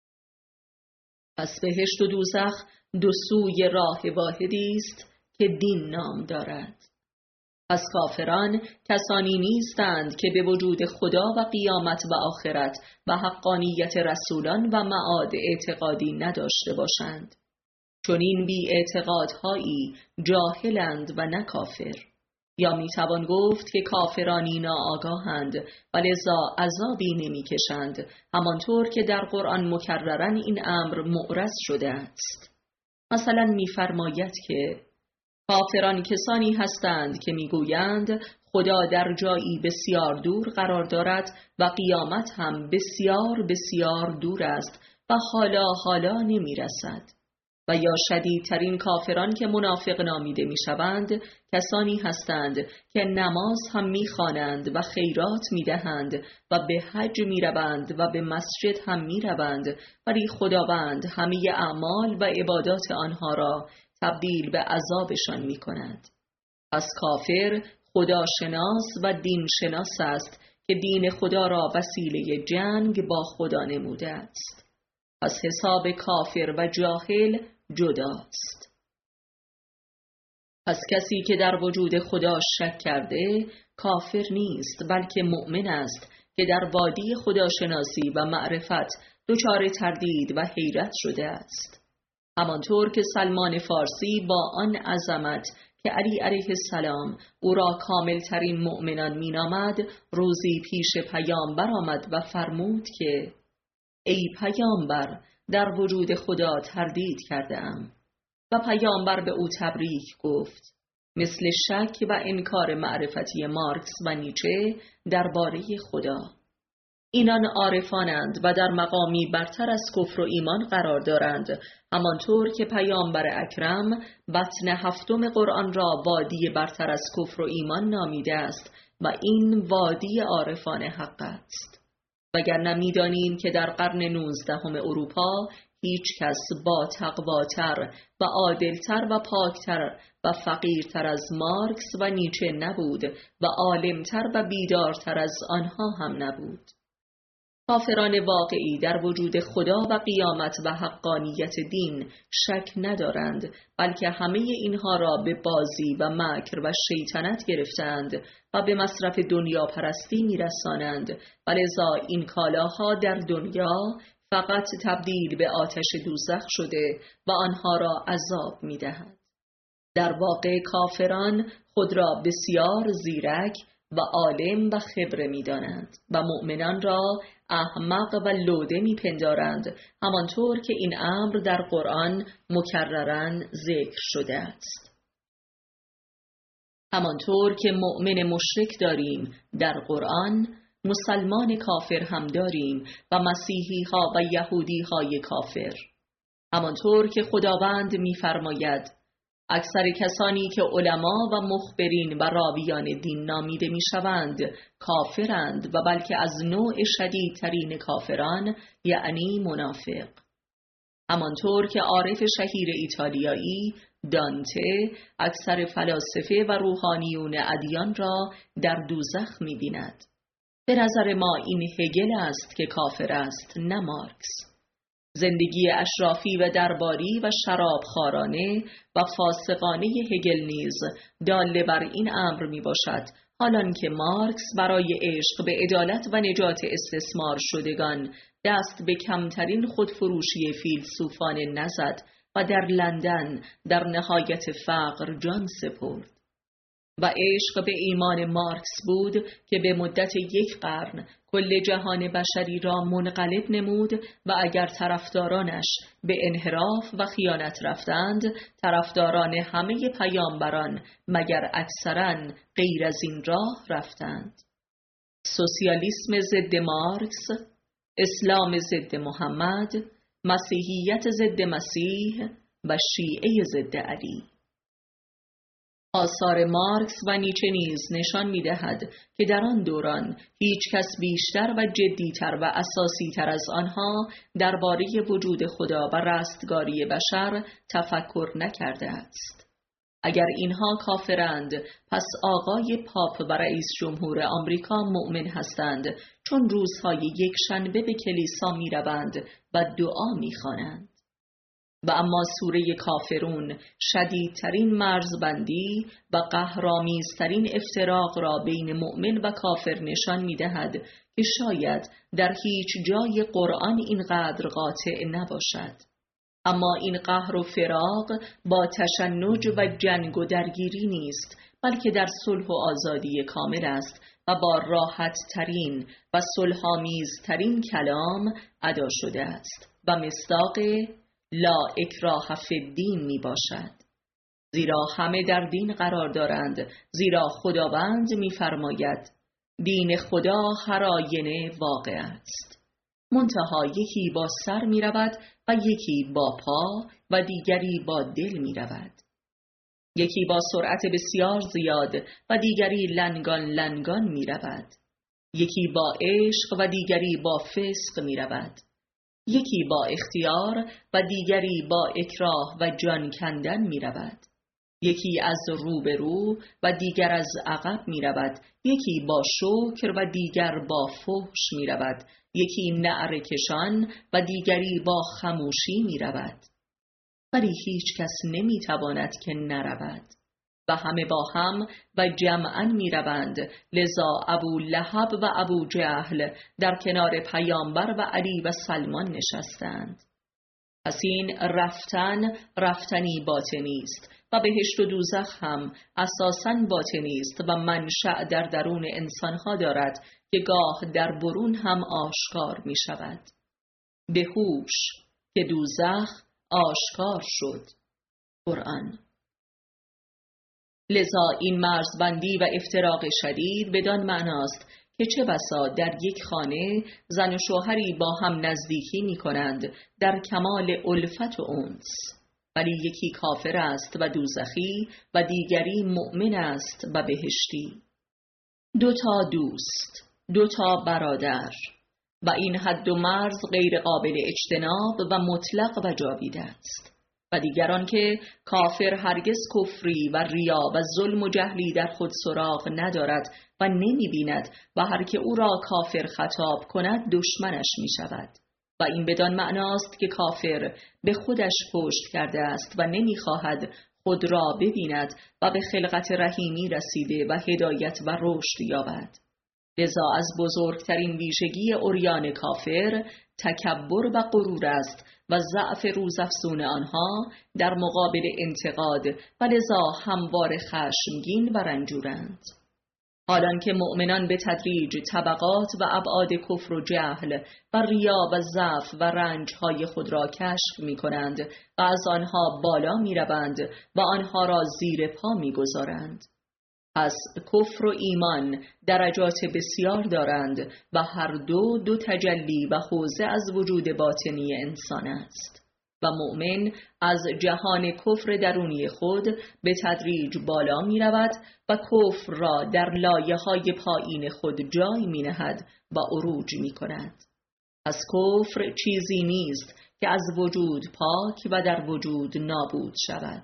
پس بهشت و دوزخ دو سوی راه واحدی است که دین نام دارد. پس کافران کسانی نیستند که به وجود خدا و قیامت و آخرت و حقانیت رسولان و معاد اعتقادی نداشته باشند، چون این بی اعتقادهایی جاهلند و نه کافر. یا میتوان گفت که کافرانی ناآگاهند و لذا عذابی نمیکشند، همانطور که در قرآن مکررن این امر معرض شده است. مثلا میفرماید که کافران کسانی هستند که میگویند خدا در جایی بسیار دور قرار دارد و قیامت هم بسیار بسیار دور است و حالا حالا نمیرسد. و یا شدیدترین کافران که منافق نامیده می شوند کسانی هستند که نماز هم می خوانند و خیرات می دهند و به حج می روند و به مسجد هم می روند، ولی خداوند همه اعمال و عبادات آنها را تبدیل به عذابشان می کند. پس کافر خداشناس و دین شناس است که دین خدا را وسیله جنگ با خدا نموده است. پس حساب کافر و جاهل جداست. پس کسی که در وجود خدا شک کرده کافر نیست، بلکه مؤمن است که در وادی خداشناسی و معرفت دچار تردید و حیرت شده است. همانطور که سلمان فارسی با آن عظمت که علی علیه السلام او را کامل ترین مؤمنان می نامد، روزی پیش پیامبر آمد و فرمود که ای پیامبر، در وجود خدا تردید کرده ام. و پیامبر به او تبریک گفت، مثل شک و انکار معرفتی مارکس و نیچه درباره خدا. اینان عارفانند و در مقامی برتر از کفر و ایمان قرار دارند، همانطور که پیامبر اکرم بطن هفتم قرآن را وادی برتر از کفر و ایمان نامیده است و این وادی عارفان حق است. وگرنه می‌دانیم که در قرن نوزدهم اروپا هیچ کس با تقواتر و عادلتر و پاکتر و فقیرتر از مارکس و نیچه نبود و عالمتر و بیدارتر از آنها هم نبود. کافران واقعی در وجود خدا و قیامت و حقانیت دین شک ندارند، بلکه همه اینها را به بازی و مکر و شیطنت گرفتند و به مصرف دنیا پرستی میرسانند و لذا این کالاها در دنیا فقط تبدیل به آتش دوزخ شده و آنها را عذاب میدهد. در واقع کافران خود را بسیار زیرک و عالم و خبره می‌دانند و مؤمنان را احمق و لوده می‌پندارند، همانطور که این امر در قرآن مکرراً ذکر شده است. همانطور که مؤمن مشرک داریم در قرآن، مسلمان کافر هم داریم و مسیحی ها و یهودی های کافر. همانطور که خداوند می‌فرماید اکثر کسانی که علما و مخبرین و راویان دین نامیده میشوند کافرند و بلکه از نوع شدیدترین کافران، یعنی منافق. همانطور که عارف شهیر ایتالیایی دانته اکثر فلاسفه و روحانیون ادیان را در دوزخ می‌بیند. به نظر ما این هگل است که کافر است، نه مارکس. زندگی اشرافی و درباری و شرابخوارانه و فاسقانه هگل نیز دال بر این امر می باشد، حالان که مارکس برای عشق به عدالت و نجات استثمار شدگان دست به کمترین خودفروشی فیلسوفانه نزد و در لندن در نهایت فقر جان سپرد. و عشق به ایمان مارکس بود که به مدت یک قرن کل جهان بشری را منقلب نمود و اگر طرفدارانش به انحراف و خیانت رفتند، طرفداران همه پیامبران مگر اکثراً غیر از این راه رفتند. سوسیالیسم ضد مارکس، اسلام ضد محمد، مسیحیت ضد مسیح و شیعه ضد علی. آثار مارکس و نیچه نیز نشان می‌دهد که در آن دوران هیچ کس بیشتر و جدیتر و اساسی‌تر از آنها درباره وجود خدا و رستگاری بشر تفکر نکرده است. اگر اینها کافرند، پس آقای پاپ و رئیس جمهور آمریکا مؤمن هستند، چون روزهای یک شنبه به کلیسا می‌روند و دعا می‌خوانند. و اما سوره کافرون شدیدترین مرزبندی و قهرآمیزترین افتراق را بین مؤمن و کافر نشان می‌دهد که شاید در هیچ جای قرآن اینقدر قاطع نباشد. اما این قهر و فراق با تشنج و جنگ و درگیری نیست، بلکه در صلح و آزادی کامل است و با راحت ترین و صلح‌آمیزترین کلام ادا شده است و مصداق لا اکراه فی الدین می باشد. زیرا همه در دین قرار دارند، زیرا خداوند می فرماید دین خدا هر آینه واقع است. منتها یکی با سر می رود و یکی با پا و دیگری با دل می رود. یکی با سرعت بسیار زیاد و دیگری لنگان لنگان می رود. یکی با عشق و دیگری با فسق می رود. یکی با اختیار و دیگری با اکراه و جان کندن می رود. یکی از رو به رو و دیگر از عقب می رود. یکی با شکر و دیگر با فحش می رود. یکی نعره کشان و دیگری با خموشی می رود. ولی هیچ کس نمی تواند که نرود و همه با هم و جمعاً می روند. لذا ابو لهب و ابو جهل در کنار پیامبر و علی و سلمان نشستند. پس این رفتن رفتنی باطنی است و بهشت و دوزخ هم اساساً باطنی است و منشأ در درون انسانها دارد که گاه در برون هم آشکار می شود. به هوش که دوزخ آشکار شد. قرآن. لذا این مرزبندی و افتراق شدید بدان معناست که چه بسا در یک خانه زن و شوهری با هم نزدیکی می کنند در کمال الفت و انس، ولی یکی کافر است و دوزخی و دیگری مؤمن است و بهشتی. دو تا دوست، دو تا برادر، و این حد و مرز غیر قابل اجتناب و مطلق و جاویده است. و دیگران که کافر هرگز کفری و ریا و ظلم و جهلی در خود سراغ ندارد و نمی بیند و هر که او را کافر خطاب کند دشمنش می شود. و این بدان معناست که کافر به خودش پشت کرده است و نمی خواهد خود را ببیند و به خلقت رحیمی رسیده و هدایت و رشد یابد. لذا از بزرگترین ویژگی عریان کافر تکبر و غرور است و ضعف روزافزون آنها در مقابل انتقاد و لذا همواره خشمگین و رنجورند. حالان که مؤمنان به تدریج طبقات و ابعاد کفر و جهل و ریا و ضعف و رنجهای خود را کشف می کنند و از آنها بالا می روند و آنها را زیر پا می گذارند. پس کفر و ایمان درجات بسیار دارند و هر دو دو تجلی و حوزه از وجود باطنی انسان است و مؤمن از جهان کفر درونی خود به تدریج بالا می رود و کفر را در لایه های پایین خود جای می نهد و عروج می کند. پس کفر چیزی نیست که از وجود پاک و در وجود نابود شود.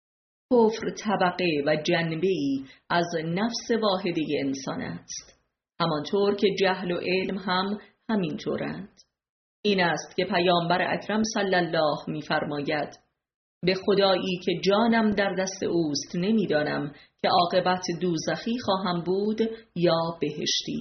کفر طبقه و جنبه‌ای از نفس واحده انسان است، همانطور که جهل و علم هم همینطورند. این است که پیامبر اکرم صلی الله می‌فرماید: به خدایی که جانم در دست اوست نمی‌دانم که عاقبت دوزخی خواهم بود یا بهشتی.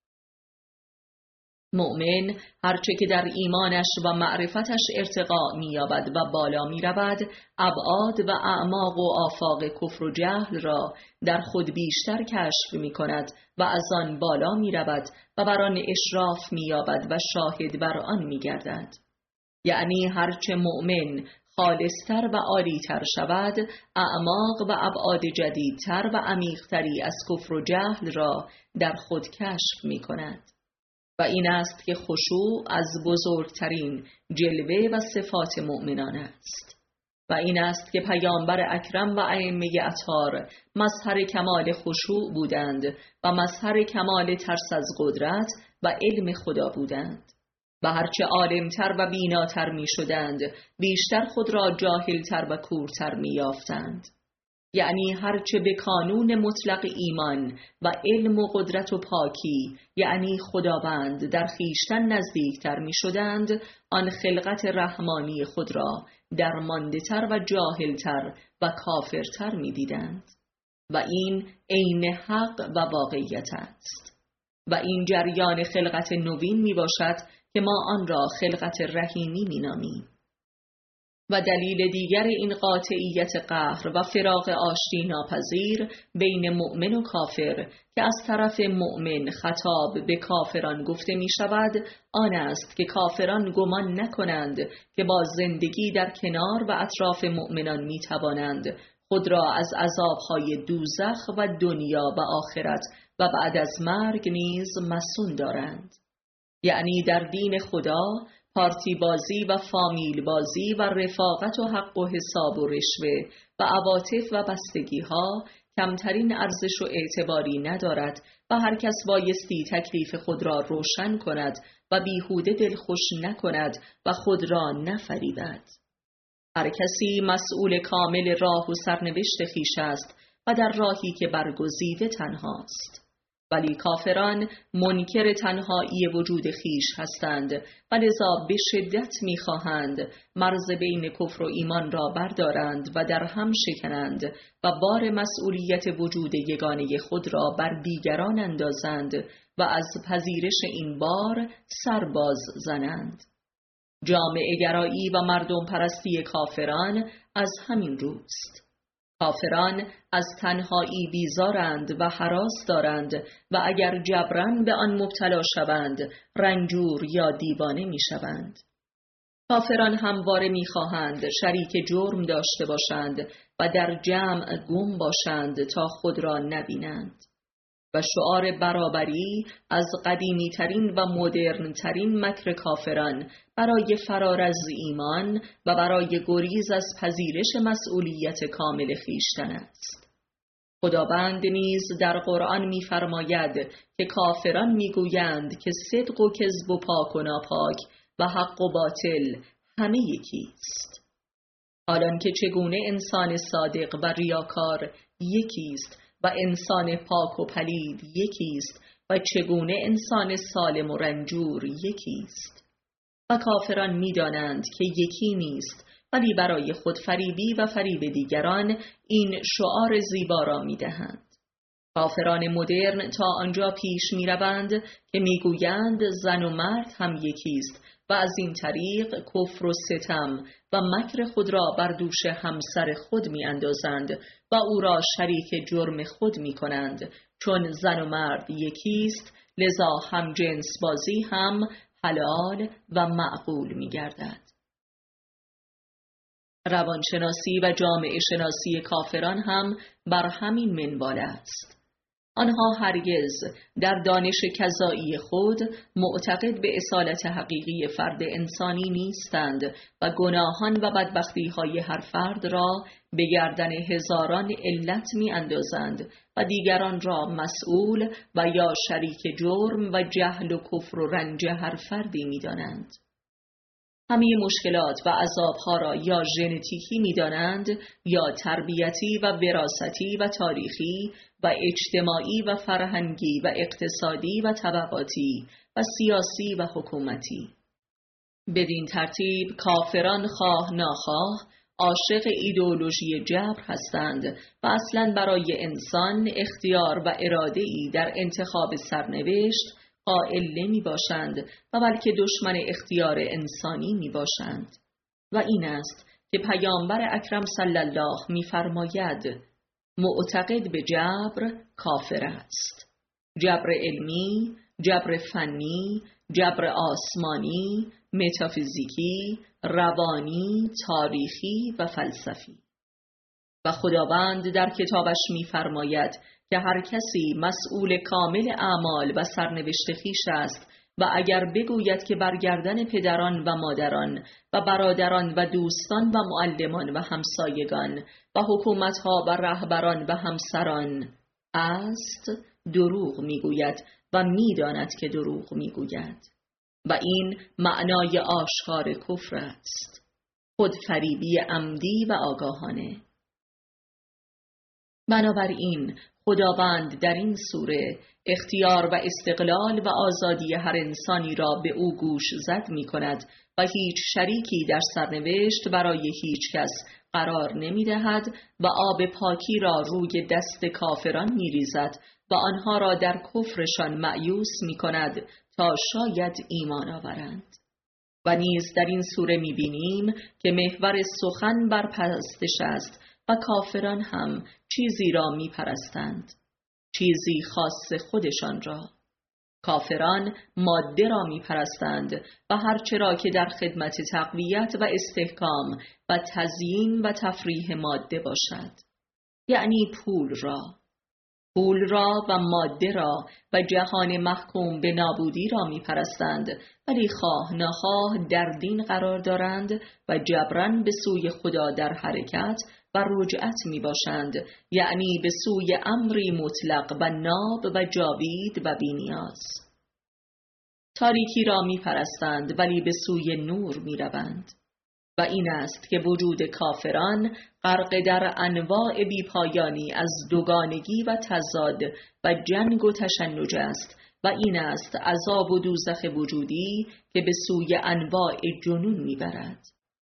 مؤمن هرچه که در ایمانش و معرفتش ارتقا می‌یابد و بالا می‌رود، ابعاد و اعماق و آفاق کفر و جهل را در خود بیشتر کشف می‌کند و از آن بالا می‌رود و بر آن اشراف می‌یابد و شاهد بر آن می‌گردد. یعنی هرچه مؤمن خالصتر و عالیتر شود، اعماق و ابعاد جدیدتر و عمیق‌تری از کفر و جهل را در خود کشف می‌کند. و این است که خشوع از بزرگترین جلوه و صفات مؤمنان است. و این است که پیامبر اکرم و ائمه اطهار مظهر کمال خشوع بودند و مظهر کمال ترس از قدرت و علم خدا بودند. و هرچه عالمتر و بیناتر می شدند، بیشتر خود را جاهلتر و کورتر می یافتند. یعنی هرچه به کانون مطلق ایمان و علم و قدرت و پاکی، یعنی خداوند، در خیشتن نزدیکتر می شدند، آن خلقت رحمانی خود را درمانده‌تر و جاهلتر و کافرتر می دیدند. و این عین حق و واقعیت است. و این جریان خلقت نوین می باشد که ما آن را خلقت رحیمی می نامیم. و دلیل دیگر این قاطعیت قهر و فراق آشتی ناپذیر بین مؤمن و کافر که از طرف مؤمن خطاب به کافران گفته می شود، آن است که کافران گمان نکنند که با زندگی در کنار و اطراف مؤمنان می توانند خود را از عذابهای دوزخ و دنیا و آخرت و بعد از مرگ نیز مصون دارند. یعنی در دین خدا پارتی بازی و فامیل بازی و رفاقت و حق و حساب و رشوه و عواطف و بستگی ها کمترین ارزش و اعتباری ندارد و هر کس بایستی تکلیف خود را روشن کند و بیهوده دلخوش نکند و خود را نفریبد. هر کسی مسئول کامل راه و سرنوشت خویش است و در راهی که برگزیده تنهاست. ولی کافران منکر تنهایی وجود خویش هستند و لذا به شدت می‌خواهند مرز بین کفر و ایمان را بردارند و در هم شکنند و بار مسئولیت وجود یگانه خود را بر دیگران اندازند و از پذیرش این بار سرباز زنند. جامعه گرایی و مردم پرستی کافران از همین روست. کافران از تنهایی بیزارند و هراس دارند و اگر جبران به آن مبتلا شوند رنجور یا دیوانه می شوند. کافران همواره می خواهند شریک جرم داشته باشند و در جمع گم باشند تا خود را نبینند. و شعار برابری از قدیمی ترین و مدرن ترین مکر کافران برای فرار از ایمان و برای گریز از پذیرش مسئولیت کامل خویشتن است. خداوند نیز در قرآن می‌فرماید که کافران می‌گویند که صدق و کذب و پاک و ناپاک و حق و باطل همه یکی است. حالان که چگونه انسان صادق و ریاکار یکی است و انسان پاک و پلید یکی است و چگونه انسان سالم و رنجور یکی است. و کافران می‌دانند که یکی نیست، ولی برای خود فریبی و فریب دیگران این شعار زیبا را می‌دهند. کافران مدرن تا آنجا پیش می‌روند که می‌گویند زن و مرد هم یکی است و از این طریق کفر و ستم و مکر خود را بر دوش همسر خود می‌اندازند و او را شریک جرم خود می‌کنند، چون زن و مرد یکی است، لذا هم جنس بازی هم حلال و معقول می‌گردد. روانشناسی و جامعه شناسی کافران هم بر همین منوال است. آنها هرگز در دانش کذایی خود معتقد به اصالت حقیقی فرد انسانی نیستند و گناهان و بدبختی‌های هر فرد را به گردن هزاران علت می اندازند و دیگران را مسئول و یا شریک جرم و جهل و کفر و رنج هر فردی می دانند. همه مشکلات و عذابها را یا ژنتیکی می دانند یا تربیتی و وراثتی و تاریخی و اجتماعی و فرهنگی و اقتصادی و طبقاتی و سیاسی و حکومتی. بدین ترتیب کافران خواه ناخواه عاشق ایدئولوژی جبر هستند و اصلاً برای انسان اختیار و اراده‌ای در انتخاب سرنوشت قائل نمی باشند و بلکه دشمن اختیار انسانی می باشند. و این است که پیامبر اکرم صلی الله می فرماید معتقد به جبر کافر است. جبر علمی، جبر فنی، جبر آسمانی، متافیزیکی، روانی، تاریخی و فلسفی. و خداوند در کتابش می فرماید که هر کسی مسئول کامل اعمال و سرنوشت خویش است و اگر بگوید که برگردن پدران و مادران و برادران و دوستان و معلمان و همسایگان و حکومتها و رهبران و همسران است، دروغ میگوید و میداند که دروغ میگوید و این معنای آشکار کفر است، خودفریبی عمدی و آگاهانه. بنابراین خداوند در این سوره اختیار و استقلال و آزادی هر انسانی را به او گوش زد می کند و هیچ شریکی در سرنوشت برای هیچ کس قرار نمی دهد و آب پاکی را روی دست کافران می ریزد و آنها را در کفرشان مأیوس می کند تا شاید ایمان آورند. و نیز در این سوره می بینیم که محور سخن بر پرستش است و کافران هم چیزی را می پرستند، چیزی خاص خودشان را. کافران ماده را می پرستند و هرچه را که در خدمت تقویت و استحکام و تزیین و تفریح ماده باشد، یعنی پول را. پول را و ماده را و جهان محکوم به نابودی را می پرستند، ولی خواه نخواه در دین قرار دارند و جبران به سوی خدا در حرکت و رجعت می باشند، یعنی به سوی امری مطلق و ناب و جاوید و بینیاز. تاریکی را می پرستند ولی به سوی نور می روند. و این است که وجود کافران غرق در انواع بیپایانی از دوگانگی و تضاد و جنگ و تشنج است و این است عذاب و دوزخ وجودی که به سوی انواع جنون میبرد.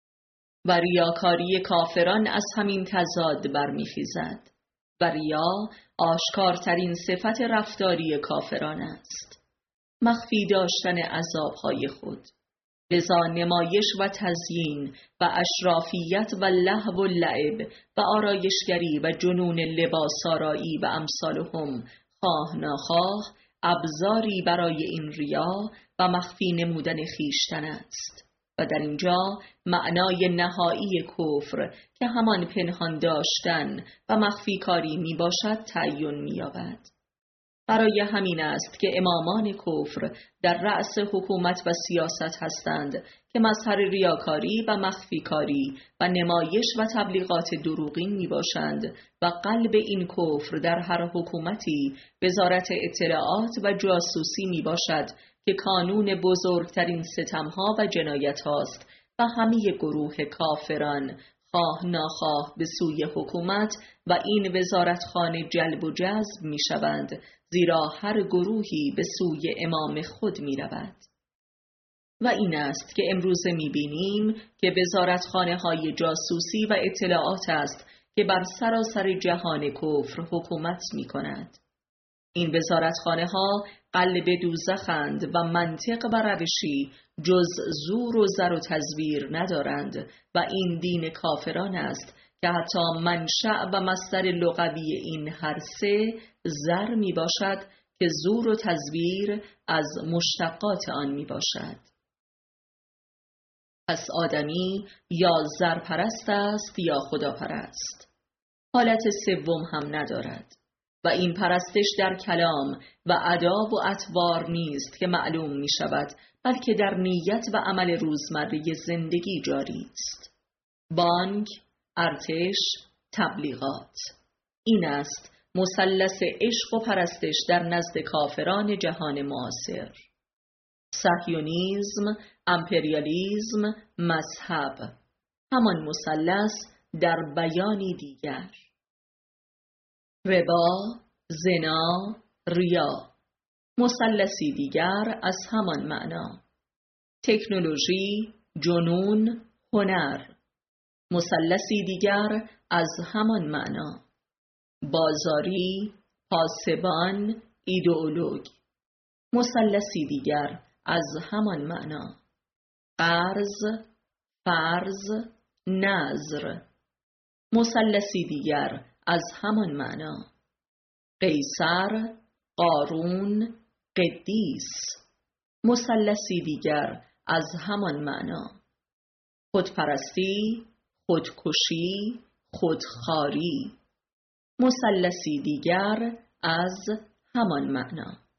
و ریاکاری کافران از همین تضاد برمیخیزد و ریا آشکارترین صفت رفتاری کافران است، مخفی داشتن عذابهای خود. لذا نمایش و تزیین و اشرافیت و لهو و لعب و آرایشگری و جنون لباس آرایی و امثالهم خواه ناخواه ابزاری برای این ریا و مخفی نمودن خویشتن است و در اینجا معنای نهایی کفر که همان پنهان داشتن و مخفی کاری می باشد تعیین می یابد. برای همین است که امامان کفر در رأس حکومت و سیاست هستند که مظهر ریاکاری و مخفی کاری و نمایش و تبلیغات دروغین می باشند و قلب این کفر در هر حکومتی وزارت اطلاعات و جاسوسی می باشد که کانون بزرگترین ستمها و جنایت هاست و همه گروه کافران خواه ناخواه به سوی حکومت و این وزارتخانه جلب و جذب می شوند، زیرا هر گروهی به سوی امام خود می رود. و این است که امروزه می بینیم که وزارتخانه های جاسوسی و اطلاعات است که بر سراسر جهان کفر حکومت می کند. این وزارتخانه ها قلب دوزخند و منطق و روشی جز زور و زر و تزویر ندارند و این دین کافران است که حتی منشأ و مصدر لغوی این هر سه زر می باشد که زور و تزویر از مشتقات آن می باشد. پس آدمی یا زرپرست است یا خداپرست. حالت سوم هم ندارد و این پرستش در کلام و آداب و اطوار نیست که معلوم می شود، بلکه در نیت و عمل روزمره زندگی جاری است. بانک، ارتش، تبلیغات. این است مثلث عشق و پرستش در نزد کافران جهان معاصر. صهیونیسم، امپریالیسم، مذهب، همان مثلث در بیانی دیگر. ربا، زنا، ریا، مثلثی دیگر از همان معنا. تکنولوژی، جنون، هنر، مثلثی دیگر از همان معنا. بازاری، پاسبان، ایدئولوگ، مثلثی دیگر از همان معنا. قرض، فرض، نذر، مثلثی دیگر از همان معنا. قیصر، قارون، قدیس، مثلثی دیگر از همان معنا. خودپرستی، خودکشی، خودخواری، مثلثی دیگر از همان معنا.